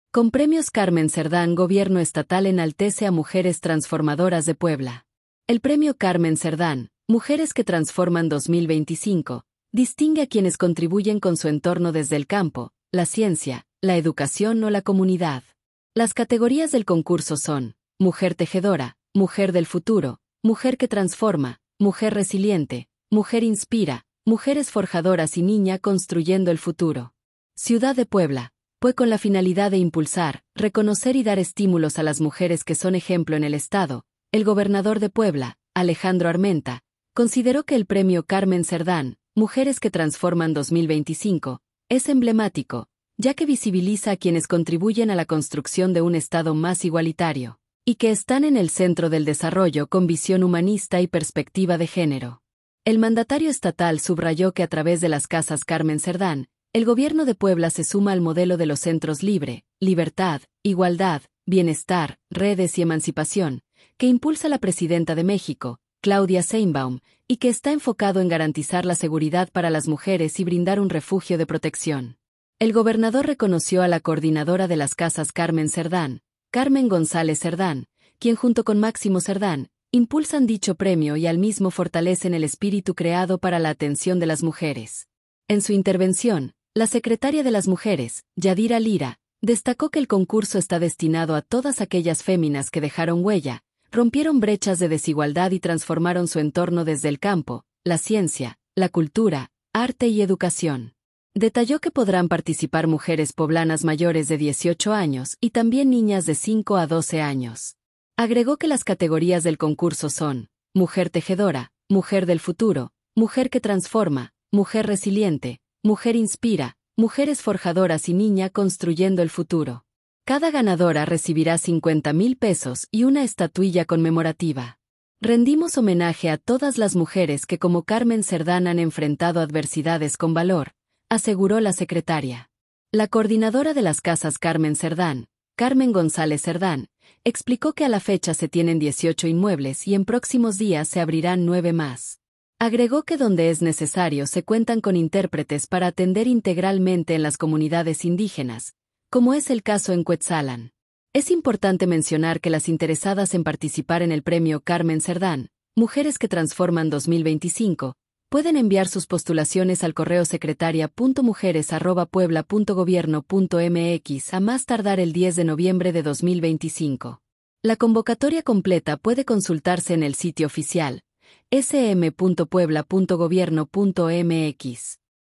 Con premios Carmen Cerdán, Gobierno Estatal enaltece a mujeres transformadoras de Puebla. El premio Carmen Cerdán, Mujeres que Transforman 2025, distingue a quienes contribuyen con su entorno desde el campo, la ciencia, la educación o la comunidad. Las categorías del concurso son: Mujer Tejedora, Mujer del Futuro, Mujer que Transforma, Mujer Resiliente, Mujer Inspira, Mujeres Forjadoras y Niña Construyendo el Futuro. Ciudad de Puebla. Fue con la finalidad de impulsar, reconocer y dar estímulos a las mujeres que son ejemplo en el Estado. El gobernador de Puebla, Alejandro Armenta, consideró que el premio Carmen Cerdán, Mujeres que Transforman 2025, es emblemático, ya que visibiliza a quienes contribuyen a la construcción de un Estado más igualitario, y que están en el centro del desarrollo con visión humanista y perspectiva de género. El mandatario estatal subrayó que a través de las casas Carmen Cerdán, el gobierno de Puebla se suma al modelo de los centros Libre, Libertad, Igualdad, Bienestar, Redes y Emancipación, que impulsa la presidenta de México, Claudia Sheinbaum, y que está enfocado en garantizar la seguridad para las mujeres y brindar un refugio de protección. El gobernador reconoció a la coordinadora de las casas Carmen Cerdán, Carmen González Cerdán, quien junto con Máximo Cerdán, impulsan dicho premio y al mismo fortalecen el espíritu creado para la atención de las mujeres. En su intervención, la secretaria de las Mujeres, Yadira Lira, destacó que el concurso está destinado a todas aquellas féminas que dejaron huella, rompieron brechas de desigualdad y transformaron su entorno desde el campo, la ciencia, la cultura, arte y educación. Detalló que podrán participar mujeres poblanas mayores de 18 años y también niñas de 5 a 12 años. Agregó que las categorías del concurso son: Mujer Tejedora, Mujer del Futuro, Mujer que Transforma, Mujer Resiliente, Mujer Inspira, Mujeres Forjadoras y Niña Construyendo el Futuro. Cada ganadora recibirá 50,000 pesos y una estatuilla conmemorativa. Rendimos homenaje a todas las mujeres que como Carmen Cerdán han enfrentado adversidades con valor, aseguró la secretaria. La coordinadora de las casas Carmen Cerdán, Carmen González Cerdán, explicó que a la fecha se tienen 18 inmuebles y en próximos días se abrirán 9 más. Agregó que donde es necesario se cuentan con intérpretes para atender integralmente en las comunidades indígenas, como es el caso en Cuetzalan. Es importante mencionar que las interesadas en participar en el premio Carmen Cerdán, Mujeres que Transforman 2025, pueden enviar sus postulaciones al correo secretaria.mujeres@puebla.gobierno.mx a más tardar el 10 de noviembre de 2025. La convocatoria completa puede consultarse en el sitio oficial sm.puebla.gobierno.mx.